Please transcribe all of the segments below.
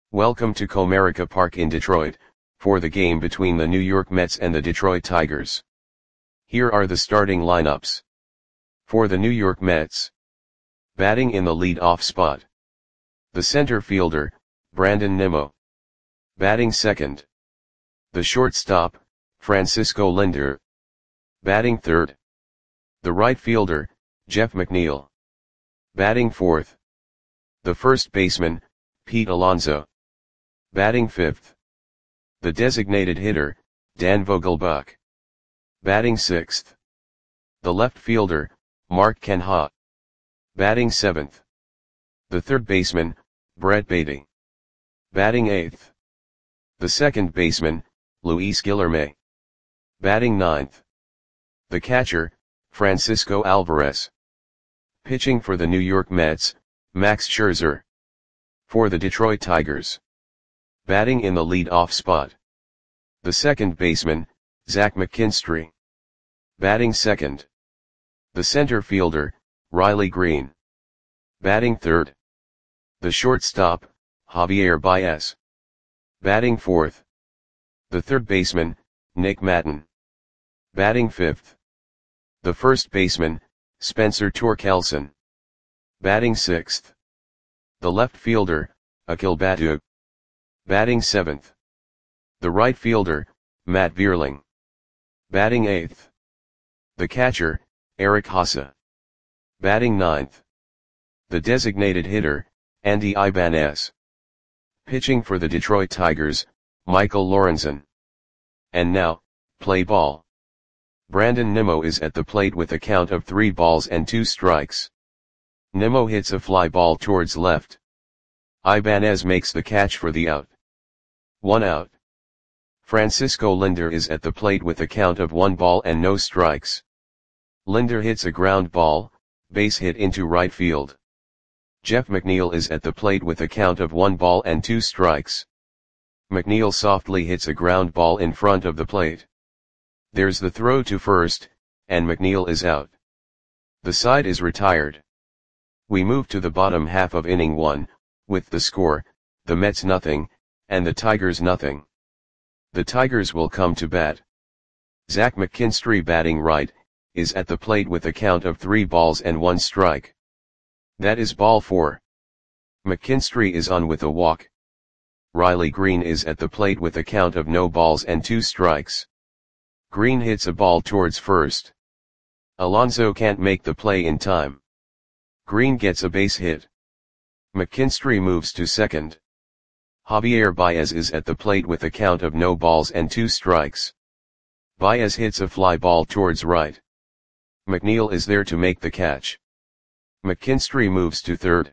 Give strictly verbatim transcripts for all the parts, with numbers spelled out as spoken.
Welcome to Comerica Park in Detroit, for the game between the New York Mets and the Detroit Tigers. Here are the starting lineups. For the New York Mets. Batting in the lead-off spot. The center fielder, Brandon Nimmo. Batting second. The shortstop, Francisco Lindor. Batting third. The right fielder, Jeff McNeil. Batting fourth. The first baseman, Pete Alonso. Batting fifth. The designated hitter, Dan Vogelbach. Batting sixth. The left fielder, Mark Canha. Batting seventh. The third baseman, Brett Baty. Batting eighth. The second baseman, Luis Guillorme. Batting ninth. The catcher, Francisco Alvarez. Pitching for the New York Mets, Max Scherzer. For the Detroit Tigers. Batting in the lead-off spot. The second baseman, Zach McKinstry. Batting second. The center fielder, Riley Green. Batting third. The shortstop, Javier Baez. Batting fourth. The third baseman, Nick Maton. Batting fifth. The first baseman, Spencer Torkelson. Batting sixth. The left fielder, Akil Baddoo. Batting seventh. The right fielder, Matt Vierling. Batting eighth. The catcher, Eric Haase. Batting ninth. The designated hitter, Andy Ibanez. Pitching for the Detroit Tigers, Michael Lorenzen. And now, play ball. Brandon Nimmo is at the plate with a count of three balls and two strikes. Nimmo hits a fly ball towards left. Ibanez makes the catch for the out. One out. Francisco Lindor is at the plate with a count of one ball and no strikes. Lindor hits a ground ball, base hit into right field. Jeff McNeil is at the plate with a count of one ball and two strikes. McNeil softly hits a ground ball in front of the plate. There's the throw to first, and McNeil is out. The side is retired. We move to the bottom half of inning one, with the score, the Mets nothing, and the Tigers nothing. The Tigers will come to bat. Zach McKinstry, batting right, is at the plate with a count of three balls and one strike. That is ball four. McKinstry is on with a walk. Riley Green is at the plate with a count of no balls and two strikes. Green hits a ball towards first. Alonso can't make the play in time. Green gets a base hit. McKinstry moves to second. Javier Baez is at the plate with a count of no balls and two strikes. Baez hits a fly ball towards right. McNeil is there to make the catch. McKinstry moves to third.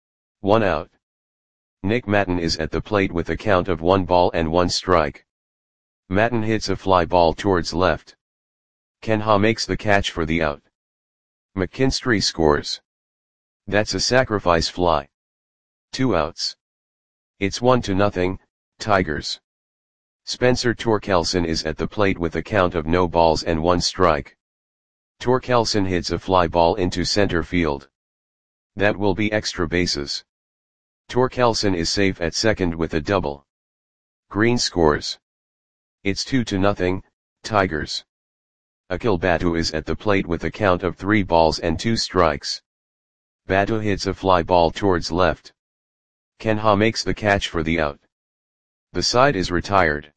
One out. Nick Maton is at the plate with a count of one ball and one strike. Maton hits a fly ball towards left. Canha makes the catch for the out. McKinstry scores. That's a sacrifice fly. Two outs. It's one to nothing, Tigers. Spencer Torkelson is at the plate with a count of no balls and one strike. Torkelson hits a fly ball into center field. That will be extra bases. Torkelson is safe at second with a double. Green scores. It's two to nothing, Tigers. Akil Baddoo is at the plate with a count of three balls and two strikes. Baddoo hits a fly ball towards left. Canha makes the catch for the out. The side is retired.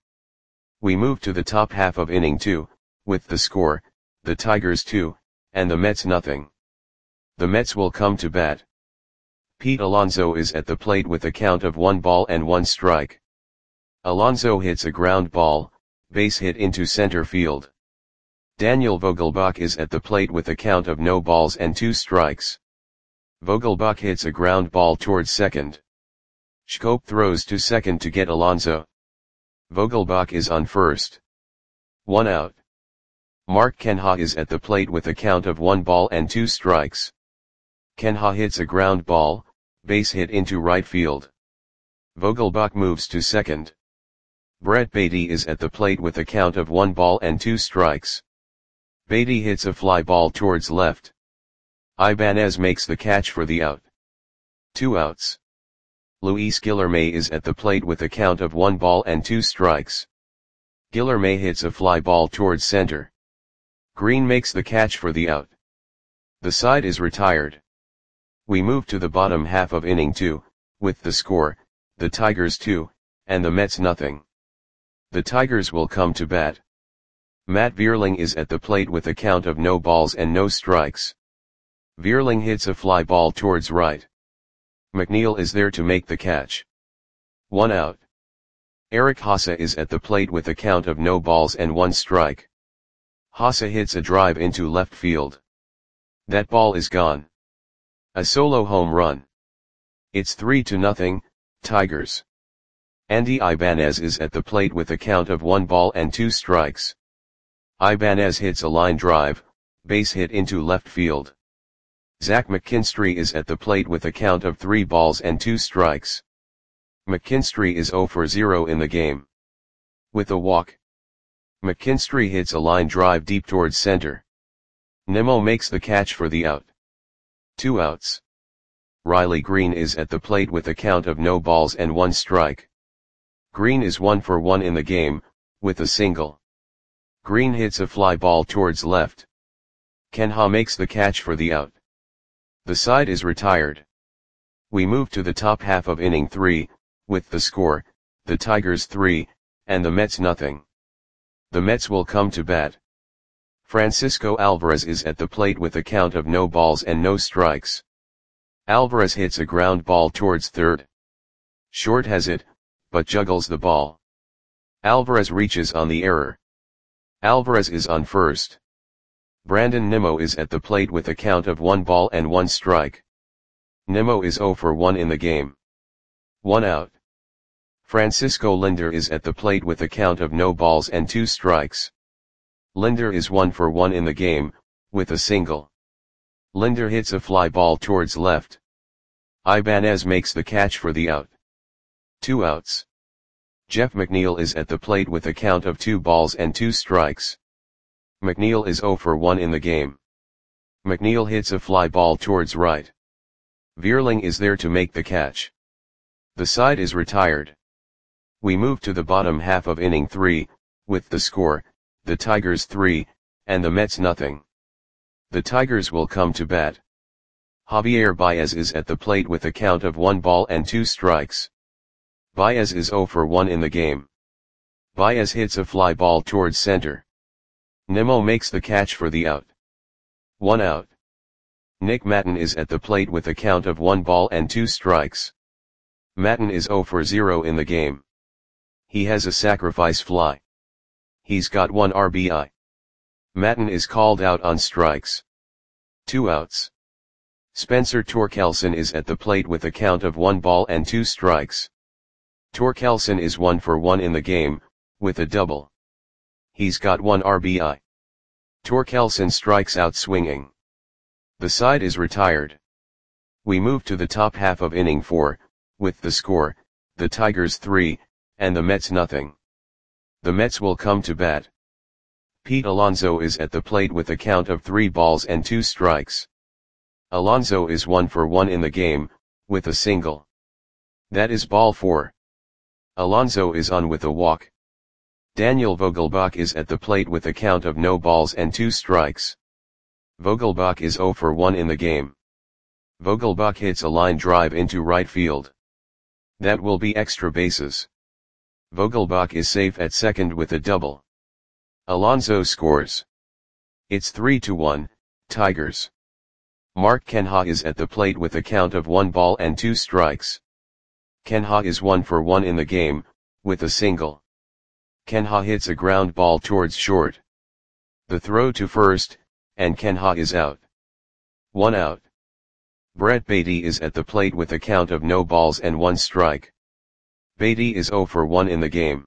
We move to the top half of inning two, with the score, the Tigers two, and the Mets nothing. The Mets will come to bat. Pete Alonso is at the plate with a count of one ball and one strike. Alonso hits a ground ball, base hit into center field. Daniel Vogelbach is at the plate with a count of no balls and two strikes. Vogelbach hits a ground ball towards second. Schoop throws to second to get Alonso. Vogelbach is on first. One out. Mark Canha is at the plate with a count of one ball and two strikes. Canha hits a ground ball, base hit into right field. Vogelbach moves to second. Brett Baty is at the plate with a count of one ball and two strikes. Baty hits a fly ball towards left. Ibanez makes the catch for the out. Two outs. Luis Guilherme is at the plate with a count of one ball and two strikes. Guilherme hits a fly ball towards center. Green makes the catch for the out. The side is retired. We move to the bottom half of inning two, with the score, the Tigers two, and the Mets nothing. The Tigers will come to bat. Matt Vierling is at the plate with a count of no balls and no strikes. Vierling hits a fly ball towards right. McNeil is there to make the catch. One out. Eric Haase is at the plate with a count of no balls and one strike. Haase hits a drive into left field. That ball is gone. A solo home run. It's three to nothing, Tigers. Andy Ibanez is at the plate with a count of one ball and two strikes. Ibanez hits a line drive, base hit into left field. Zach McKinstry is at the plate with a count of three balls and two strikes. McKinstry is zero for zero in the game. With a walk. McKinstry hits a line drive deep towards center. Nimmo makes the catch for the out. Two outs. Riley Green is at the plate with a count of no balls and one strike. Green is one for one in the game, with a single. Green hits a fly ball towards left. Ken Ha makes the catch for the out. The side is retired. We move to the top half of inning three, with the score, the Tigers three, and the Mets nothing. The Mets will come to bat. Francisco Alvarez is at the plate with a count of no balls and no strikes. Alvarez hits a ground ball towards third. Short has it, but juggles the ball. Alvarez reaches on the error. Alvarez is on first. Brandon Nimmo is at the plate with a count of one ball and one strike. Nimmo is zero for one in the game. One out. Francisco Lindor is at the plate with a count of no balls and two strikes. Lindor is one for one in the game, with a single. Lindor hits a fly ball towards left. Ibanez makes the catch for the out. Two outs. Jeff McNeil is at the plate with a count of two balls and two strikes. McNeil is zero for one in the game. McNeil hits a fly ball towards right. Vierling is there to make the catch. The side is retired. We move to the bottom half of inning three, with the score, the Tigers three, and the Mets nothing. The Tigers will come to bat. Javier Baez is at the plate with a count of one ball and two strikes. Baez is zero for one in the game. Baez hits a fly ball towards center. Nimmo makes the catch for the out. One out. Nick Maton is at the plate with a count of one ball and two strikes. Maton is zero for zero in the game. He has a sacrifice fly. He's got one R B I. Maton is called out on strikes. Two outs. Spencer Torkelson is at the plate with a count of one ball and two strikes. Torkelson is one for one in the game, with a double. He's got one R B I. Torkelson strikes out swinging. The side is retired. We move to the top half of inning four, with the score, the Tigers three, and the Mets nothing. The Mets will come to bat. Pete Alonso is at the plate with a count of three balls and two strikes. Alonso is one for one in the game, with a single. That is ball four. Alonso is on with a walk. Daniel Vogelbach is at the plate with a count of no balls and two strikes. Vogelbach is zero for one in the game. Vogelbach hits a line drive into right field. That will be extra bases. Vogelbach is safe at second with a double. Alonso scores. It's three to one, Tigers. Mark Canha is at the plate with a count of one ball and two strikes. Canha is one for one in the game, with a single. Canha hits a ground ball towards short. The throw to first, and Canha is out. One out. Brett Baty is at the plate with a count of no balls and one strike. Baty is zero for one in the game.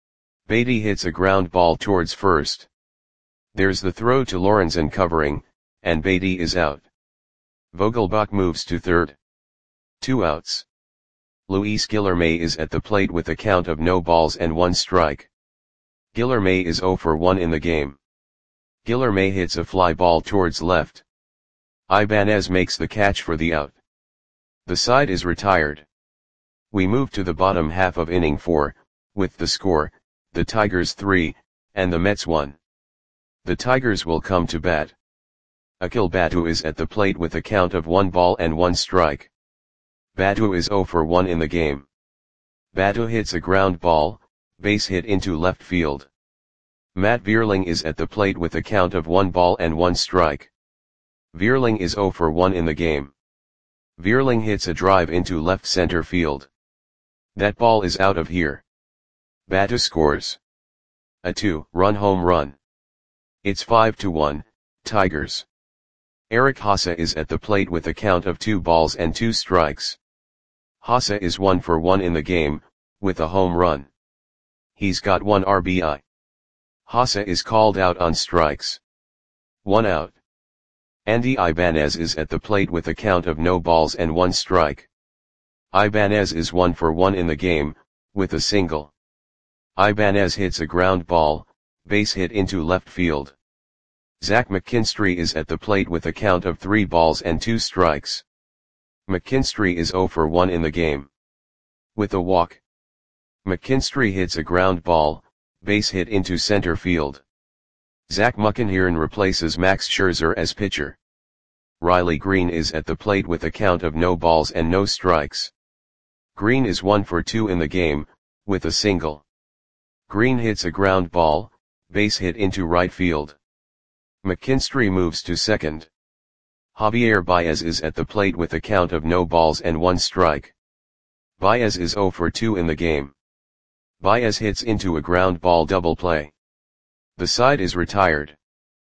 Baty hits a ground ball towards first. There's the throw to Lorenzen covering, and Baty is out. Vogelbach moves to third. Two outs. Luis Guilherme is at the plate with a count of no balls and one strike. Guilherme is zero for one in the game. Guilherme hits a fly ball towards left. Ibanez makes the catch for the out. The side is retired. We move to the bottom half of inning four, with the score, the Tigers three, and the Mets one. The Tigers will come to bat. Akil Baddoo is at the plate with a count of one ball and one strike. Baddoo is zero for one in the game. Baddoo hits a ground ball, base hit into left field. Matt Vierling is at the plate with a count of one ball and one strike. Vierling is zero for one in the game. Vierling hits a drive into left center field. That ball is out of here. Baddoo scores a two-run home run. It's five to one, Tigers. Eric Haase is at the plate with a count of two balls and two strikes. Haase is one for one in the game, with a home run. He's got one R B I. Haase is called out on strikes. One out. Andy Ibanez is at the plate with a count of no balls and one strike. Ibanez is one for one in the game, with a single. Ibanez hits a ground ball, base hit into left field. Zach McKinstry is at the plate with a count of three balls and two strikes. McKinstry is zero for one in the game. With a walk. McKinstry hits a ground ball, base hit into center field. Zach McEnhiren replaces Max Scherzer as pitcher. Riley Green is at the plate with a count of no balls and no strikes. Green is one for two in the game, with a single. Green hits a ground ball, base hit into right field. McKinstry moves to second. Javier Baez is at the plate with a count of no balls and one strike. Baez is zero for two in the game. Baez hits into a ground ball double play. The side is retired.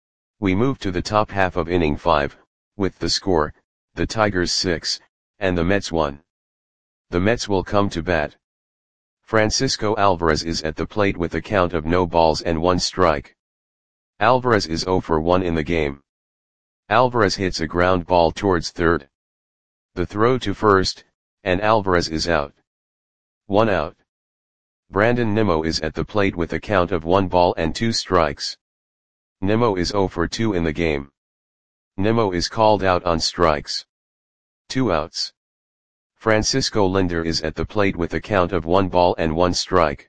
We move to the top half of inning five, with the score, the Tigers six, and the Mets one. The Mets will come to bat. Francisco Alvarez is at the plate with a count of no balls and one strike. Alvarez is zero for one in the game. Alvarez hits a ground ball towards third. The throw to first, and Alvarez is out. One out. Brandon Nimmo is at the plate with a count of one ball and two strikes. Nimmo is zero for two in the game. Nimmo is called out on strikes. Two outs. Francisco Lindor is at the plate with a count of one ball and one strike.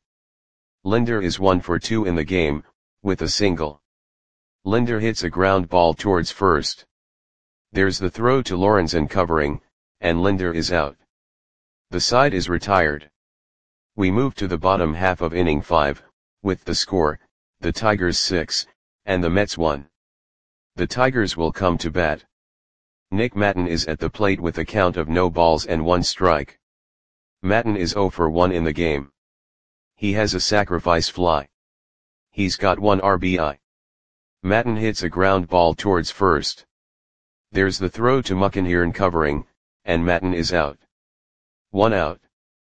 Lindor is one for two in the game, with a single. Lindor hits a ground ball towards first. There's the throw to Lorenzen covering, and Lindor is out. The side is retired. We move to the bottom half of inning five, with the score, the Tigers six, and the Mets one. The Tigers will come to bat. Nick Maton is at the plate with a count of no balls and one strike. Maton is zero for one in the game. He has a sacrifice fly. He's got one R B I. Maton hits a ground ball towards first. There's the throw to McEnhiren covering, and Maton is out. One out.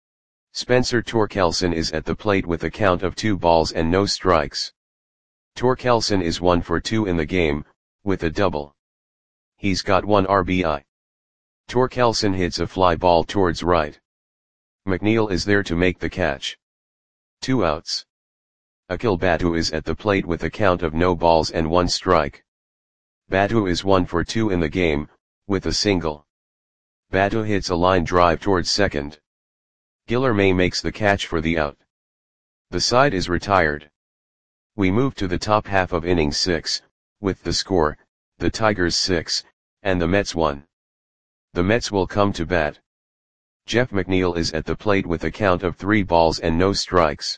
Spencer Torkelson is at the plate with a count of two balls and no strikes. Torkelson is one for two in the game, with a double. He's got one R B I. Torkelson hits a fly ball towards right. McNeil is there to make the catch. Two outs. Akil Baddoo is at the plate with a count of no balls and one strike. Baddoo is one for two in the game, with a single. Baddoo hits a line drive towards second. Guillerme makes the catch for the out. The side is retired. We move to the top half of inning six, with the score, the Tigers six, and the Mets one. The Mets will come to bat. Jeff McNeil is at the plate with a count of three balls and no strikes.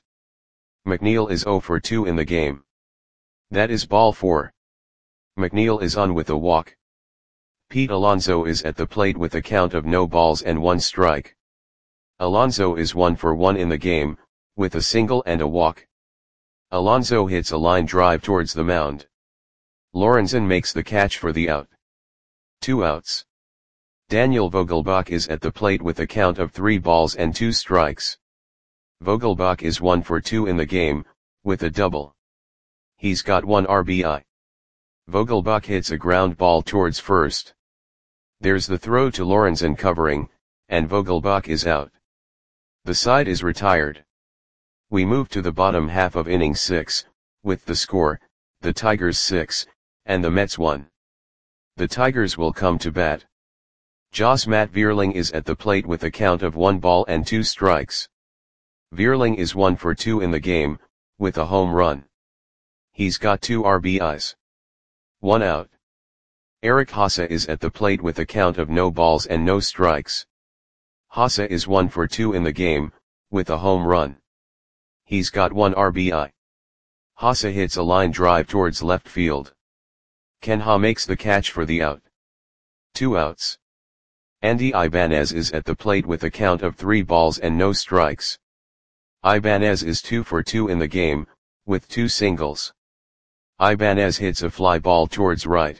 McNeil is zero for two in the game. That is ball four. McNeil is on with a walk. Pete Alonso is at the plate with a count of no balls and one strike. Alonso is one for one in the game, with a single and a walk. Alonso hits a line drive towards the mound. Lorenzen makes the catch for the out. Two outs. Daniel Vogelbach is at the plate with a count of three balls and two strikes. Vogelbach is one for two in the game, with a double. He's got one R B I. Vogelbach hits a ground ball towards first. There's the throw to Lorenzen covering, and Vogelbach is out. The side is retired. We move to the bottom half of inning six, with the score, the Tigers six, and the Mets one. The Tigers will come to bat. Jos Matt Vierling is at the plate with a count of one ball and two strikes. Vierling is one for two in the game, with a home run. He's got two R B Is. One out. Eric Haase is at the plate with a count of no balls and no strikes. Haase is one for two in the game, with a home run. He's got one R B I. Haase hits a line drive towards left field. Ken Ha makes the catch for the out. Two outs. Andy Ibanez is at the plate with a count of three balls and no strikes. Ibanez is two for two in the game, with two singles. Ibanez hits a fly ball towards right.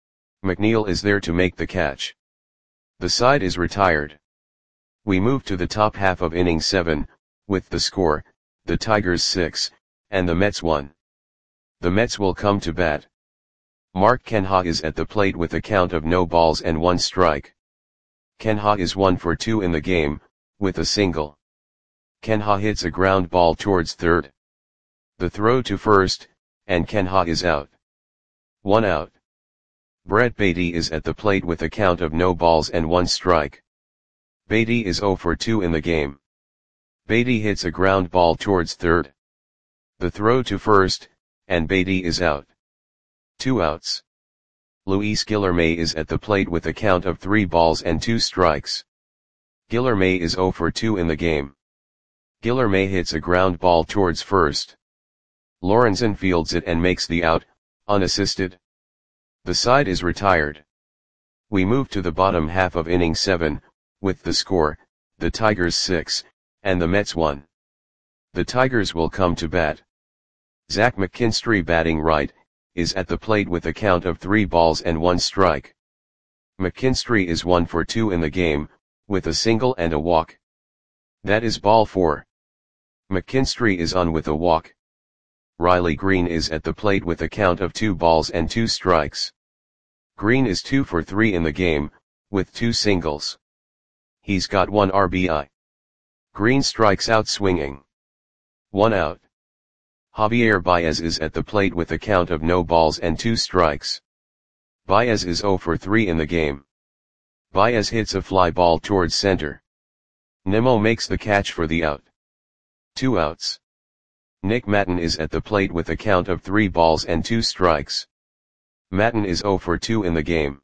McNeil is there to make the catch. The side is retired. We move to the top half of inning seven, with the score, the Tigers six, and the Mets one. The Mets will come to bat. Mark Canha is at the plate with a count of no balls and one strike. Canha is one for two in the game, with a single. Canha hits a ground ball towards third. The throw to first, and Canha is out. One out. Brett Baty is at the plate with a count of no balls and one strike. Baty is zero for two in the game. Baty hits a ground ball towards third. The throw to first, and Baty is out. Two outs. Luis Guilherme is at the plate with a count of three balls and two strikes. Guilherme is zero for two in the game. Guilherme hits a ground ball towards first. Lorenzen fields it and makes the out, unassisted. The side is retired. We move to the bottom half of inning seven, with the score, the Tigers six, and the Mets one. The Tigers will come to bat. Zach McKinstry, batting right, is at the plate with a count of three balls and one strike. McKinstry is one for two in the game, with a single and a walk. That is ball four. McKinstry is on with a walk. Riley Green is at the plate with a count of two balls and two strikes. Green is two for three in the game, with two singles. He's got one R B I. Green strikes out swinging. One out. Javier Baez is at the plate with a count of no balls and two strikes. Baez is zero for three in the game. Baez hits a fly ball towards center. Nimmo makes the catch for the out. Two outs. Nick Maton is at the plate with a count of three balls and two strikes. Maton is zero for two in the game.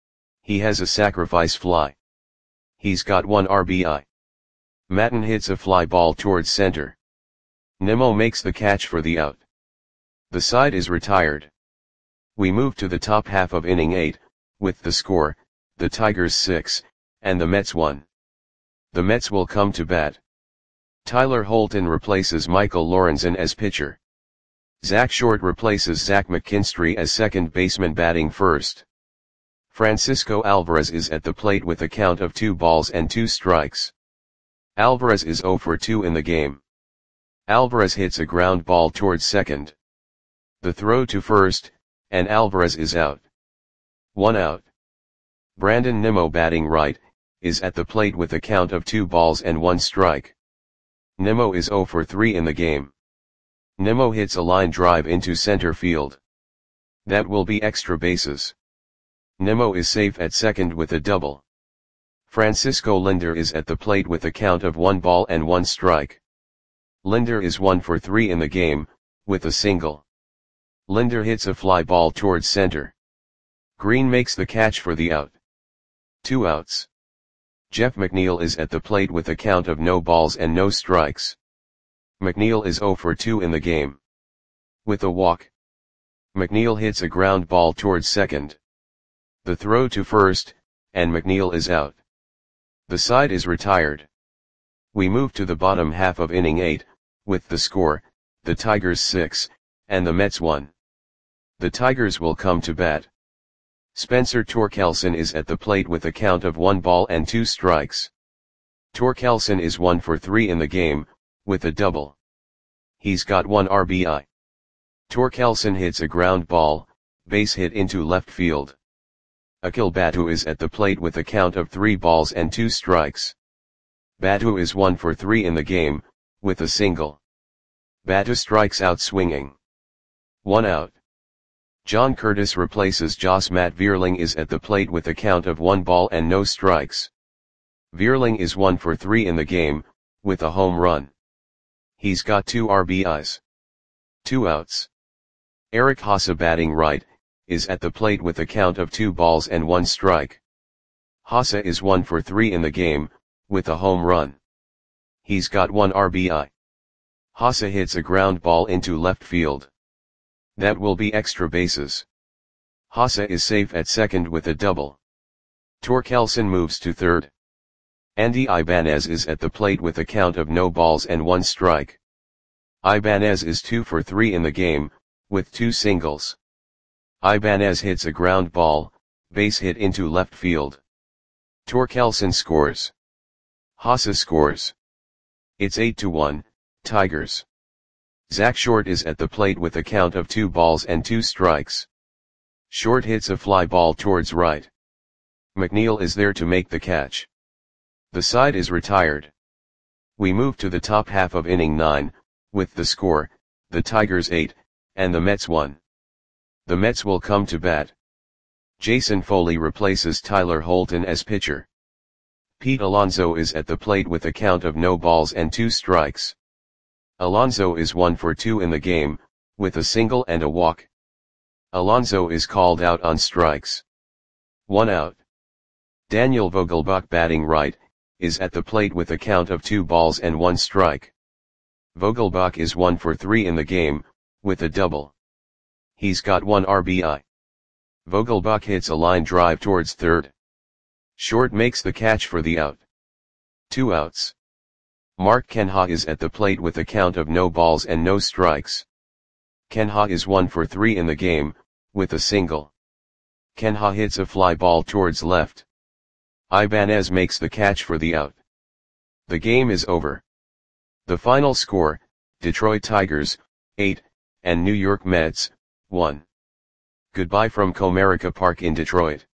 He has a sacrifice fly. He's got one R B I. Maton hits a fly ball towards center. Nimmo makes the catch for the out. The side is retired. We move to the top half of inning eight, with the score, the Tigers six, and the Mets one. The Mets will come to bat. Tyler Holton replaces Michael Lorenzen as pitcher. Zach Short replaces Zach McKinstry as second baseman, batting first. Francisco Alvarez is at the plate with a count of two balls and two strikes. Alvarez is zero for two in the game. Alvarez hits a ground ball towards second. The throw to first, and Alvarez is out. One out. Brandon Nimmo, batting right, is at the plate with a count of two balls and one strike. Nimmo is zero for three in the game. Nimmo hits a line drive into center field. That will be extra bases. Nimmo is safe at second with a double. Francisco Lindor is at the plate with a count of one ball and one strike. Lindor is one for three in the game, with a single. Lindor hits a fly ball towards center. Green makes the catch for the out. Two outs. Jeff McNeil is at the plate with a count of no balls and no strikes. McNeil is zero for two in the game. With a walk. McNeil hits a ground ball towards second. The throw to first, and McNeil is out. The side is retired. We move to the bottom half of inning eight, with the score, the Tigers six, and the Mets one. The Tigers will come to bat. Spencer Torkelson is at the plate with a count of one ball and two strikes. Torkelson is one for three in the game, with a double. He's got one R B I. Torkelson hits a ground ball, base hit into left field. Akil Baddoo is at the plate with a count of three balls and two strikes. Baddoo is one for three in the game, with a single. Baddoo strikes out swinging. One out. John Curtis replaces Jos Matt Vierling is at the plate with a count of one ball and no strikes. Vierling is one for three in the game, with a home run. He's got two R B Is. Two outs. Eric Haase, batting right, is at the plate with a count of two balls and one strike. Haase is one for three in the game, with a home run. He's got one R B I. Haase hits a ground ball into left field. That will be extra bases. Haase is safe at second with a double. Torkelson moves to third. Andy Ibanez is at the plate with a count of no balls and one strike. Ibanez is two for three in the game, with two singles. Ibanez hits a ground ball, base hit into left field. Torkelson scores. Haase scores. It's eight to one, Tigers. Zach Short is at the plate with a count of two balls and two strikes. Short hits a fly ball towards right. McNeil is there to make the catch. The side is retired. We move to the top half of inning nine, with the score, the Tigers eight, and the Mets one. The Mets will come to bat. Jason Foley replaces Tyler Holton as pitcher. Pete Alonso is at the plate with a count of no balls and two strikes. Alonso is one for two in the game, with a single and a walk. Alonso is called out on strikes. One out. Daniel Vogelbach, batting right, is at the plate with a count of two balls and one strike. Vogelbach is one for three in the game, with a double. He's got one R B I. Vogelbach hits a line drive towards third. Short makes the catch for the out. Two outs. Mark Canha is at the plate with a count of no balls and no strikes. Canha is one for three in the game, with a single. Canha hits a fly ball towards left. Ibanez makes the catch for the out. The game is over. The final score, Detroit Tigers, eight, and New York Mets, one. Goodbye from Comerica Park in Detroit.